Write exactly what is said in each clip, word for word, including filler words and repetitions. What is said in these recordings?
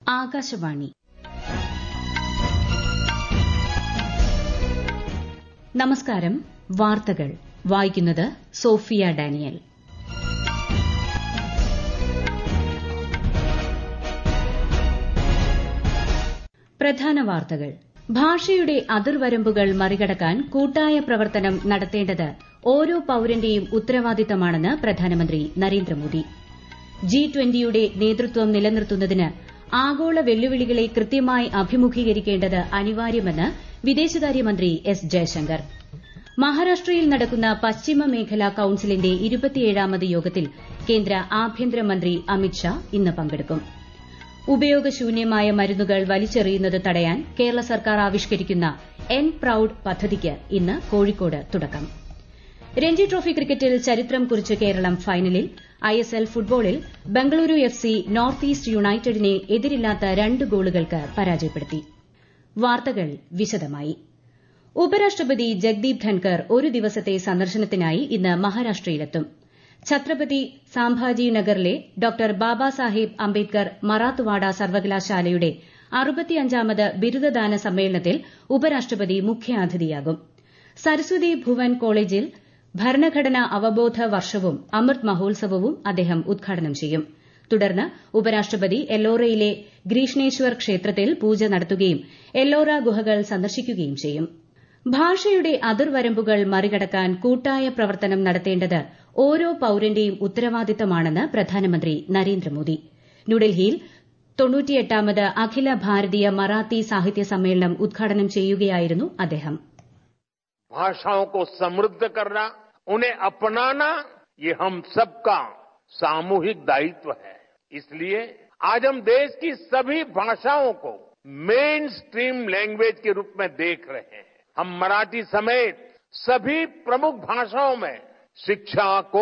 ആകാശവാണി. നമസ്കാരം. വാർത്തകൾ വായിക്കുന്നത് സോഫിയ ഡാനിയൽ. പ്രധാന വാർത്തകൾ. ഭാഷയുടെ അതിർവരമ്പുകൾ മറികടക്കാൻ കൂട്ടായ പ്രവർത്തനം നടത്തേണ്ടത് ഓരോ പൌരന്റെയും ഉത്തരവാദിത്തമാണെന്ന് പ്രധാനമന്ത്രി നരേന്ദ്രമോദി. ജി ട്വന്റിയുടെ നേതൃത്വം നിലനിർത്തുന്നതിന് ആഗോള വെല്ലുവിളികളെ കൃത്യമായി അഭിമുഖീകരിക്കേണ്ടത് അനിവാര്യമെന്ന് വിദേശകാര്യമന്ത്രി എസ് ജയശങ്കർ. മഹാരാഷ്ട്രയിൽ നടക്കുന്ന പശ്ചിമ മേഖലാ കൌൺസിലിന്റെ ഇരുപത്തിയേഴാമത് യോഗത്തിൽ കേന്ദ്ര ആഭ്യന്തരമന്ത്രി അമിത്ഷാ ഇന്ന് പങ്കെടുക്കും. ഉപയോഗശൂന്യമായ മരുന്നുകൾ വലിച്ചെറിയുന്നത് തടയാൻ കേരള സർക്കാർ ആവിഷ്കരിക്കുന്ന എൻ പ്രൌഡ് പദ്ധതിക്ക് ഇന്ന് കോഴിക്കോട് തുടക്കം. രഞ്ജി ട്രോഫി ക്രിക്കറ്റിൽ ചരിത്രം കുറിച്ച് കേരളം ഫൈനലിൽ. ഐഎസ്എൽ ഫുട്ബോളിൽ Bengaluru F C North East യുണൈറ്റഡിനെ എതിരില്ലാത്ത രണ്ട് ഗോളുകൾക്ക് പരാജയപ്പെടുത്തി. വാർത്തകൾ വിശദമായി. ഉപരാഷ്ട്രപതി ജഗ്ദീപ് ധൻകർ ഒരു ദിവസത്തെ സന്ദർശനത്തിനായി ഇന്ന് മഹാരാഷ്ട്രയിലെത്തും. ഛത്രപതി സാംഭാജി നഗറിലെ ഡോക്ടർ ബാബാസാഹേബ് അംബേദ്കർ മറാത്ത്വാഡ സർവകലാശാലയുടെ അറുപത്തിയഞ്ചാമത് ബിരുദദാന സമ്മേളനത്തിൽ ഉപരാഷ്ട്രപതി മുഖ്യാതിഥിയാകും. സരസ്വതി ഭുവൻ കോളേജിൽ ഭരണഘടനാ അവബോധ വർഷവും അമൃത് മഹോത്സവവും അദ്ദേഹം ഉദ്ഘാടനം ചെയ്യും. തുടർന്ന് ഉപരാഷ്ട്രപതി എല്ലോറയിലെ ഗ്രീഷ്ണേശ്വർ ക്ഷേത്രത്തിൽ പൂജ നടത്തുകയും എല്ലോറ ഗുഹകൾ സന്ദർശിക്കുകയും ചെയ്യും. ഭാഷയുടെ അതിർവരമ്പുകൾ മറികടക്കാൻ കൂട്ടായ പ്രവർത്തനം നടത്തേണ്ടത് ഓരോ പൌരന്റെയും ഉത്തരവാദിത്തമാണെന്ന് പ്രധാനമന്ത്രി നരേന്ദ്രമോദി. ന്യൂഡൽഹിയിൽ തൊണ്ണൂറ്റിയെട്ടാമത് അഖില ഭാരതീയ മറാത്തി സാഹിത്യ സമ്മേളനം ഉദ്ഘാടനം ചെയ്യുകയായിരുന്നു അദ്ദേഹം. भाषाओं को समृद्ध करना, उन्हें अपनाना, ये हम सबका सामूहिक दायित्व है. इसलिए आज हम देश की सभी भाषाओं को मेन स्ट्रीम लैंग्वेज के रूप में देख रहे हैं. हम मराठी समेत सभी प्रमुख भाषाओं में शिक्षा को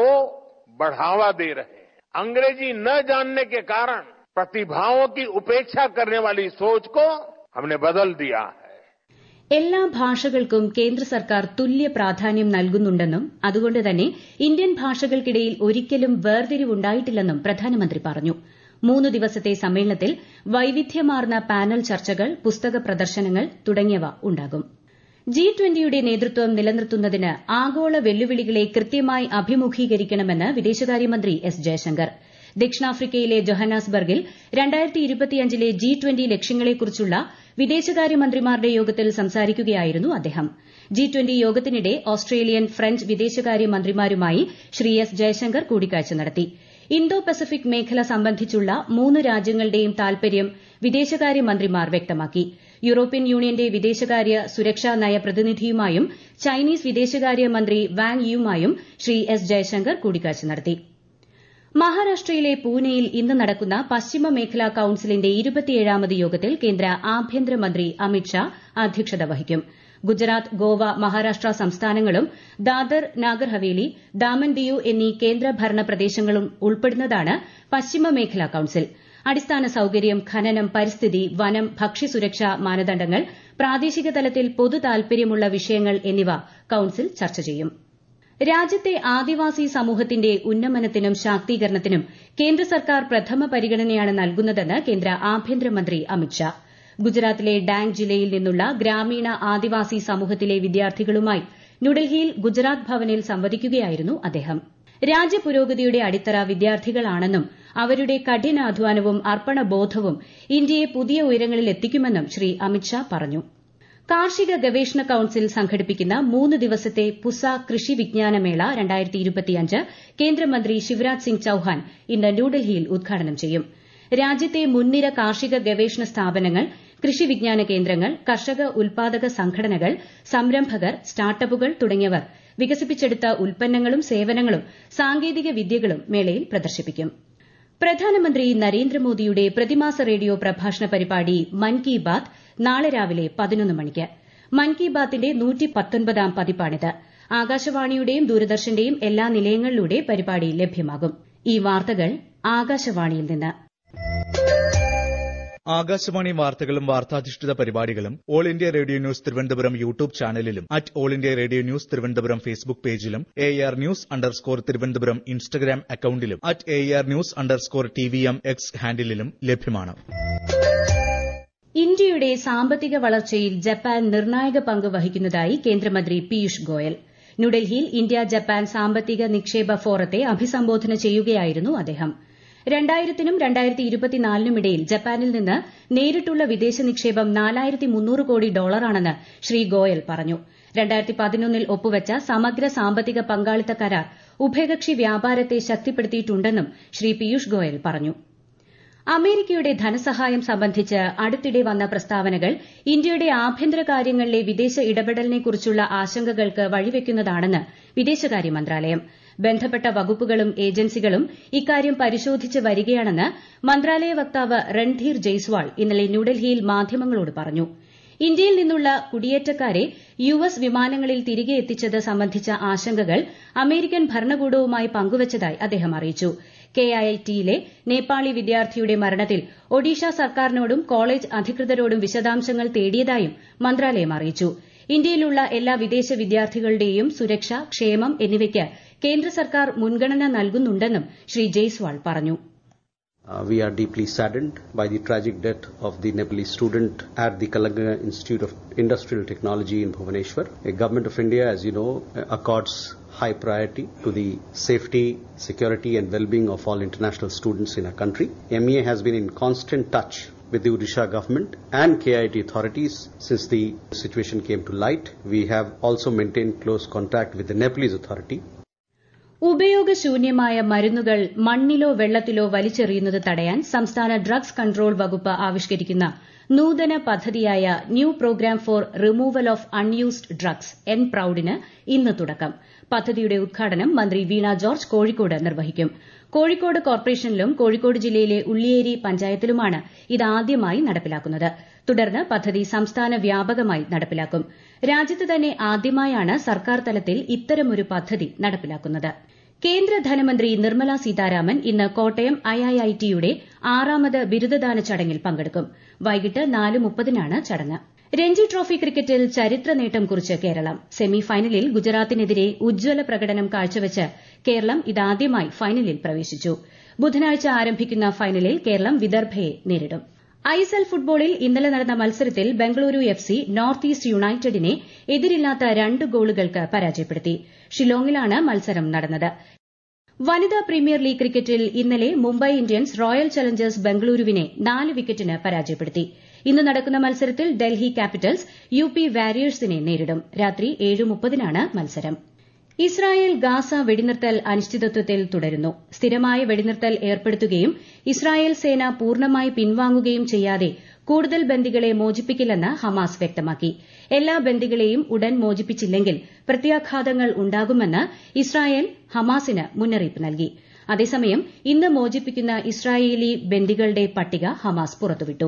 बढ़ावा दे रहे हैं. अंग्रेजी न जानने के कारण प्रतिभाओं की उपेक्षा करने वाली सोच को हमने बदल दिया है. എല്ലാ ഭാഷകൾക്കും കേന്ദ്ര സർക്കാർ തുല്യ പ്രാധാന്യം നൽകുന്നുണ്ടെന്നും അതുകൊണ്ട് തന്നെ ഇന്ത്യൻ ഭാഷകൾക്കിടയിൽ ഒരിക്കലും വേർതിരിവുണ്ടായിട്ടില്ലെന്നും പ്രധാനമന്ത്രി പറഞ്ഞു. മൂന്ന് ദിവസത്തെ സമ്മേളനത്തിൽ വൈവിധ്യമാർന്ന പാനൽ ചർച്ചകൾ, പുസ്തക പ്രദർശനങ്ങൾ തുടങ്ങിയവ ഉണ്ടാകും. ജി ട്വന്റിയുടെ നേതൃത്വം നിലനിർത്തുന്നതിന് ആഗോള വെല്ലുവിളികളെ കൃത്യമായി അഭിമുഖീകരിക്കണമെന്ന് വിദേശകാര്യമന്ത്രി എസ് ജയശങ്കർ. ദക്ഷിണാഫ്രിക്കയിലെ ജൊഹന്നാസ്ബർഗിൽ രണ്ടായിരത്തി ഇരുപത്തിയഞ്ചിലെ ജി ട്വന്റി ലക്ഷ്യങ്ങളെക്കുറിച്ചുള്ള വിദേശകാര്യമന്ത്രിമാരുടെ യോഗത്തിൽ സംസാരിക്കുകയായിരുന്നു അദ്ദേഹം. ജി ട്വന്റി യോഗത്തിനിടെ ഓസ്ട്രേലിയൻ, ഫ്രഞ്ച് വിദേശകാര്യമന്ത്രിമാരുമായി ശ്രീ എസ് ജയശങ്കർ കൂടിക്കാഴ്ച നടത്തി. ഇന്തോ പസഫിക് മേഖല സംബന്ധിച്ചുള്ള മൂന്ന് രാജ്യങ്ങളുടെയും താൽപര്യം വിദേശകാര്യമന്ത്രിമാർ വ്യക്തമാക്കി. യൂറോപ്യൻ യൂണിയന്റെ വിദേശകാര്യ സുരക്ഷാ നയ പ്രതിനിധിയുമായും ചൈനീസ് വിദേശകാര്യമന്ത്രി വാങ് യിയുമായും ശ്രീ എസ് ജയശങ്കർ കൂടിക്കാഴ്ച നടത്തി. മഹാരാഷ്ട്രയിലെ പൂനെയിൽ ഇന്ന് നടക്കുന്ന പശ്ചിമ മേഖലാ കൌൺസിലിന്റെ ഇരുപത്തിയേഴാമത് യോഗത്തിൽ കേന്ദ്ര ആഭ്യന്തരമന്ത്രി അമിത്ഷാ അധ്യക്ഷത വഹിക്കും. ഗുജറാത്ത്, ഗോവ, മഹാരാഷ്ട്ര സംസ്ഥാനങ്ങളും ദാദർ, നാഗർ ഹവേലി, ദാമൻ ദിയു എന്നീ കേന്ദ്രഭരണ പ്രദേശങ്ങളും ഉൾപ്പെടുന്നതാണ് പശ്ചിമ മേഖലാ കൌൺസിൽ. അടിസ്ഥാന സൌകര്യം, ഖനനം, പരിസ്ഥിതി, വനം, ഭക്ഷ്യസുരക്ഷാ മാനദണ്ഡങ്ങൾ, പ്രാദേശിക തലത്തിൽ പൊതു താൽപര്യമുള്ള വിഷയങ്ങൾ എന്നിവ കൌൺസിൽ ചർച്ച ചെയ്യും. രാജ്യത്തെ ആദിവാസി സമൂഹത്തിന്റെ ഉന്നമനത്തിനും ശാക്തീകരണത്തിനും കേന്ദ്ര സർക്കാർ പ്രഥമ പരിഗണനയാണ് നൽകുന്നതെന്ന് കേന്ദ്ര ആഭ്യന്തരമന്ത്രി അമിത്ഷാ. ഗുജറാത്തിലെ ഡാങ് ജില്ലയിൽ നിന്നുള്ള ഗ്രാമീണ ആദിവാസി സമൂഹത്തിലെ വിദ്യാർത്ഥികളുമായി ന്യൂഡൽഹിയിൽ ഗുജറാത്ത് ഭവനിൽ സംവദിക്കുകയായിരുന്നു അദ്ദേഹം. രാജ്യപുരോഗതിയുടെ അടിത്തറ വിദ്യാർത്ഥികളാണെന്നും അവരുടെ കഠിനാധ്വാനവും അർപ്പണബോധവും ഇന്ത്യയെ പുതിയ ഉയരങ്ങളിൽ എത്തിക്കുമെന്നും ശ്രീ അമിത്ഷാ പറഞ്ഞു. കാർഷിക ഗവേഷണ കൌൺസിൽ സംഘടിപ്പിക്കുന്ന മൂന്ന് ദിവസത്തെ പുസ കൃഷി വിജ്ഞാനമേള രണ്ടായിരത്തി ഇരുപത്തിയഞ്ച് കേന്ദ്രമന്ത്രി ശിവരാജ് സിംഗ് ചൌഹാൻ ഇന്ന് ന്യൂഡൽഹിയിൽ ഉദ്ഘാടനം ചെയ്യും. രാജ്യത്തെ മുൻനിര കാർഷിക ഗവേഷണ സ്ഥാപനങ്ങൾ, കൃഷി വിജ്ഞാന കേന്ദ്രങ്ങൾ, കർഷക ഉൽപാദക സംഘടനകൾ, സംരംഭകർ, സ്റ്റാർട്ടപ്പുകൾ തുടങ്ങിയവർ വികസിപ്പിച്ചെടുത്ത ഉൽപ്പന്നങ്ങളും സേവനങ്ങളും സാങ്കേതിക വിദ്യകളും മേളയിൽ പ്രദർശിപ്പിക്കും. പ്രധാനമന്ത്രി നരേന്ദ്രമോദിയുടെ പ്രതിമാസ റേഡിയോ പ്രഭാഷണ പരിപാടി മൻ കി ബാത് നാളെ രാവിലെ പതിനൊന്ന് മണിക്ക്. മൻ കി ബാത്തിന്റെ നൂറ്റി പത്തൊൻപതാം പതിപ്പാണിത്. ആകാശവാണിയുടെയും ദൂരദർശന്റെയും എല്ലാ നിലയങ്ങളിലൂടെ പരിപാടി ലഭ്യമാകും. ഈ വാർത്തകൾ ആകാശവാണിയിൽ നിന്ന്. ആകാശവാണി വാർത്തകളും വാർത്താധിഷ്ഠിത പരിപാടികളും All India Radio News Thiruvananthapuram YouTube ചാനലിലും at All India Radio News Thiruvananthapuram Facebook പേജിലും A R News underscore Thiruvananthapuram Instagram അക്കൌണ്ടിലും at A R News underscore T V M X ഹാൻഡിലും ലഭ്യമാണ്. ഇന്ത്യയുടെ സാമ്പത്തിക വളർച്ചയിൽ ജപ്പാൻ നിർണായക പങ്ക് വഹിക്കുന്നതായി കേന്ദ്രമന്ത്രി പീയൂഷ് ഗോയൽ. ന്യൂഡൽഹിയിൽ ഇന്ത്യ ജപ്പാൻ സാമ്പത്തിക നിക്ഷേപ ഫോറത്തെ അഭിസംബോധന ചെയ്യുകയായിരുന്നു അദ്ദേഹം. രണ്ടായിരത്തിനും രണ്ടായിരത്തി ഇരുപത്തിനാലിനുമിടയിൽ ജപ്പാനിൽ നിന്ന് നേരിട്ടുള്ള വിദേശ നിക്ഷേപം നാലായിരത്തി മുന്നൂറ് കോടി ഡോളറാണെന്ന് ശ്രീ ഗോയൽ പറഞ്ഞു. രണ്ടായിരത്തി പതിനൊന്നിൽ ഒപ്പുവച്ച സമഗ്ര സാമ്പത്തിക പങ്കാളിത്ത കരാർ ഉഭയകക്ഷി വ്യാപാരത്തെ ശക്തിപ്പെടുത്തിയിട്ടുണ്ടെന്നും ശ്രീ പീയൂഷ് ഗോയൽ പറഞ്ഞു. അമേരിക്കയുടെ ധനസഹായം സംബന്ധിച്ച് അടുത്തിടെ വന്ന പ്രസ്താവനകൾ ഇന്ത്യയുടെ ആഭ്യന്തര കാര്യങ്ങളിലെ വിദേശ ഇടപെടലിനെക്കുറിച്ചുള്ള ആശങ്കകൾക്ക് വഴിവെക്കുന്നതാണെന്ന് വിദേശകാര്യ മന്ത്രാലയം. ബന്ധപ്പെട്ട വകുപ്പുകളും ഏജൻസികളും ഇക്കാര്യം പരിശോധിച്ച് വരികയാണെന്ന് മന്ത്രാലയ വക്താവ് രൺധീർ ജയ്സ്വാൾ ഇന്നലെ ന്യൂഡൽഹിയിൽ മാധ്യമങ്ങളോട് പറഞ്ഞു. ഇന്ത്യയിൽ നിന്നുള്ള കുടിയേറ്റക്കാരെ യു എസ് വിമാനങ്ങളിൽ തിരികെ എത്തിച്ചത് സംബന്ധിച്ച ആശങ്കകൾ അമേരിക്കൻ ഭരണകൂടവുമായി പങ്കുവച്ചതായി അദ്ദേഹം അറിയിച്ചു. കെ ഐ ടിയിലെ നേപ്പാളി വിദ്യാർത്ഥിയുടെ മരണത്തിൽ ഒഡീഷ സർക്കാരിനോടും കോളേജ് അധികൃതരോടും വിശദാംശങ്ങൾ തേടിയതായും മന്ത്രാലയം അറിയിച്ചു. ഇന്ത്യയിലുള്ള എല്ലാ വിദേശ വിദ്യാർത്ഥികളുടെയും സുരക്ഷ, ക്ഷേമം എന്നിവയ്ക്ക് കേന്ദ്ര സർക്കാർ മുൻഗണന നൽകുന്നുണ്ടെന്നും ശ്രീ ജയ്സ്വാൾ പറഞ്ഞു. Uh, we are deeply saddened by the tragic death of the Nepalese student at the Kalanga Institute of Industrial Technology in Bhubaneswar. The Government of India, as you know, accords high priority to the safety, security and well-being of all international students in our country. M E A has been in constant touch with the Odisha government and K I T authorities since the situation came to light. We have also maintained close contact with the Nepalese authority. ഉപയോഗശൂന്യമായ മരുന്നുകൾ മണ്ണിലോ വെള്ളത്തിലോ വലിച്ചെറിയുന്നത് തടയാൻ സംസ്ഥാന drugs control വകുപ്പ് ആവിഷ്കരിക്കുന്ന നൂതന പദ്ധതിയായ New Programme for Removal of Unused Drugs N പ്രൌഡിന് ഇന്ന് തുടക്കം. പദ്ധതിയുടെ ഉദ്ഘാടനം മന്ത്രി വീണ ജോർജ് കോഴിക്കോട് നിർവഹിക്കും. കോഴിക്കോട് കോർപ്പറേഷനിലും കോഴിക്കോട് ജില്ലയിലെ ഉള്ളിയേരി പഞ്ചായത്തിലുമാണ് ഇതാദ്യമായി നടപ്പിലാക്കുന്നത്. തുടർന്ന് പദ്ധതി സംസ്ഥാന വ്യാപകമായി നടപ്പിലാക്കും. രാജ്യത്ത് തന്നെ ആദ്യമായാണ് സർക്കാർ തലത്തിൽ ഇത്തരമൊരു പദ്ധതി നടപ്പിലാക്കുന്നത്. കേന്ദ്ര ധനമന്ത്രി നിർമ്മല സീതാരാമൻ ഇന്ന് കോട്ടയം ഐ ഐ ഐ ടിയുടെ ആറാമത് ബിരുദദാന ചടങ്ങിൽ പങ്കെടുക്കും. വൈകിട്ട് നാല് മുപ്പതിനാണ് ചടങ്ങ്. രഞ്ജി ട്രോഫി ക്രിക്കറ്റിൽ ചരിത്ര നേട്ടം കുറിച്ച് കേരളം. സെമി ഫൈനലിൽ ഗുജറാത്തിനെതിരെ ഉജ്ജ്വല പ്രകടനം കാഴ്ചവെച്ച് കേരളം ഇതാദ്യമായി ഫൈനലിൽ പ്രവേശിച്ചു. ബുധനാഴ്ച ആരംഭിക്കുന്ന ഫൈനലിൽ കേരളം വിദർഭയെ നേരിടും. ഐ എസ് എൽ ഫുട്ബോളിൽ ഇന്നലെ നടന്ന മത്സരത്തിൽ Bengaluru F C North East യുണൈറ്റഡിനെ എതിരില്ലാത്ത രണ്ട് ഗോളുകൾക്ക് പരാജയപ്പെടുത്തി. ഷിലോങ്ങിലാണ് മത്സരം നടന്നത്. വനിതാ പ്രീമിയർ ലീഗ് ക്രിക്കറ്റിൽ ഇന്നലെ മുംബൈ ഇന്ത്യൻസ് റോയൽ ചലഞ്ചേഴ്സ് ബംഗളൂരുവിനെ നാല് വിക്കറ്റിന് പരാജയപ്പെടുത്തി. ഇന്ന് നടക്കുന്ന മത്സരത്തിൽ ഡൽഹി ക്യാപിറ്റൽസ് യു പി വാരിയേഴ്സിനെ നേരിടും. രാത്രി ഏഴ് മുപ്പതിനാണ് മത്സരം. ഇസ്രായേൽ ഗാസ വെടിനിർത്തൽ അനിശ്ചിതത്വത്തിൽ തുടരുന്നു. സ്ഥിരമായ വെടിനിർത്തൽ ഏർപ്പെടുത്തുകയും ഇസ്രായേൽ സേന പൂർണ്ണമായി പിൻവാങ്ങുകയും ചെയ്യാതെ കൂടുതൽ ബന്ദികളെ മോചിപ്പിക്കില്ലെന്ന് ഹമാസ് വ്യക്തമാക്കി. എല്ലാ ബന്ദികളെയും ഉടൻ മോചിപ്പിച്ചില്ലെങ്കിൽ പ്രത്യാഘാതങ്ങൾ ഉണ്ടാകുമെന്ന് ഇസ്രായേൽ ഹമാസിന് മുന്നറിയിപ്പ് നൽകി. അതേസമയം ഇന്ന് മോചിപ്പിക്കുന്ന ഇസ്രായേലി ബന്ദികളുടെ പട്ടിക ഹമാസ് പുറത്തുവിട്ടു.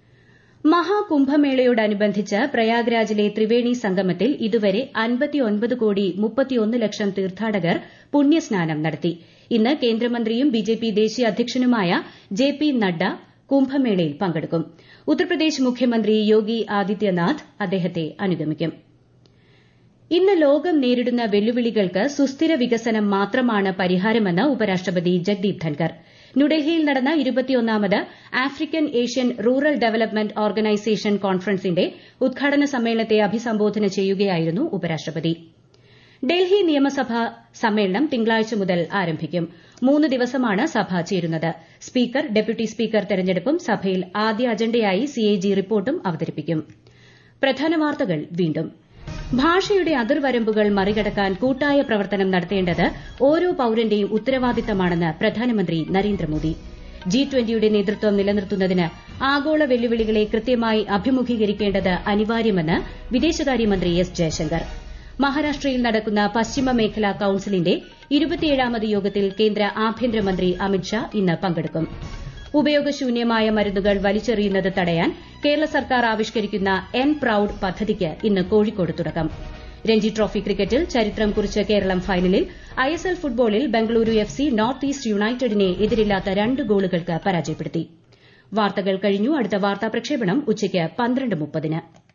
മഹാകുംഭമേളയോടനുബന്ധിച്ച് പ്രയാഗ്രാജിലെ ത്രിവേണി സംഗമത്തിൽ ഇതുവരെ അൻപത്തിയൊൻപത് കോടി മുപ്പത്തിയൊന്ന് ലക്ഷം തീർത്ഥാടകർ പുണ്യസ്നാനം നടത്തി. ഇന്ന് കേന്ദ്രമന്ത്രിയും ബിജെപി ദേശീയ അധ്യക്ഷനുമായ ജെ പി നഡ്ഡ കുംഭമേളയിൽ പങ്കെടുക്കും. ഉത്തർപ്രദേശ് മുഖ്യമന്ത്രി യോഗി ആദിത്യനാഥ് അദ്ദേഹത്തെ അനുഗമിക്കും. ഇന്ന് ലോകം നേരിടുന്ന വെല്ലുവിളികൾക്ക് സുസ്ഥിര വികസനം മാത്രമാണ് പരിഹാരമെന്ന് ഉപരാഷ്ട്രപതി ജഗ്ദീപ് ധൻകർ. ന്യൂഡൽഹിയിൽ നടന്ന ഇരുപത്തിയൊന്നാമത് African Asian Rural Development Organisation കോൺഫറൻസിന്റെ ഉദ്ഘാടന സമ്മേളനത്തെ അഭിസംബോധന ചെയ്യുകയായിരുന്നു ഉപരാഷ്ട്രപതി. ഡൽഹി നിയമസഭാ സമ്മേളനം തിങ്കളാഴ്ച മുതൽ ആരംഭിക്കും. മൂന്ന് ദിവസമാണ് സഭ ചേരുന്നത്. സ്പീക്കർ, ഡെപ്യൂട്ടി സ്പീക്കർ തെരഞ്ഞെടുപ്പും സഭയിൽ ആദ്യ അജണ്ടയായി സി എ ജി റിപ്പോർട്ടും അവതരിപ്പിക്കും. പ്രധാന വാർത്തകൾ വീണ്ടും. ഭാഷയുടെ അതിർവരമ്പുകൾ മറികടക്കാൻ കൂട്ടായ പ്രവർത്തനം നടത്തേണ്ടത് ഓരോ പൌരന്റെയും ഉത്തരവാദിത്തമാണെന്ന് പ്രധാനമന്ത്രി നരേന്ദ്രമോദി. ജി ട്വന്റിയുടെ നേതൃത്വം നിലനിർത്തുന്നതിന് ആഗോള വെല്ലുവിളികളെ കൃത്യമായി അഭിമുഖീകരിക്കേണ്ടത് അനിവാര്യമെന്ന് വിദേശകാര്യമന്ത്രി എസ് ജയശങ്കർ. മഹാരാഷ്ട്രയിൽ നടക്കുന്ന പശ്ചിമ മേഖലാ കൌൺസിലിന്റെ ഇരുപത്തിയേഴാമത് യോഗത്തിൽ കേന്ദ്ര ആഭ്യന്തരമന്ത്രി അമിത്ഷാ ഇന്ന് പങ്കെടുക്കും. ഉപയോഗശൂന്യമായ മരുന്നുകൾ വലിച്ചെറിയുന്നത് തടയാൻ കേരള സർക്കാർ ആവിഷ്കരിക്കുന്ന എൻ പ്രൌഡ് പദ്ധതിക്ക് ഇന്ന് കോഴിക്കോട് തുടക്കം. രഞ്ജി ട്രോഫി ക്രിക്കറ്റിൽ ചരിത്രം കുറിച്ച് കേരളം ഫൈനലിൽ. ഐ എസ് എൽ ഫുട്ബോളിൽ Bengaluru F C North East യുണൈറ്റഡിനെ എതിരില്ലാത്ത രണ്ട് ഗോളുകൾക്ക് പരാജയപ്പെടുത്തി. വാർത്തകൾ കഴിഞ്ഞു. അടുത്ത വാർത്താ പ്രക്ഷേപണം ഉച്ചയ്ക്ക് പന്ത്രണ്ട് മുപ്പതിന്.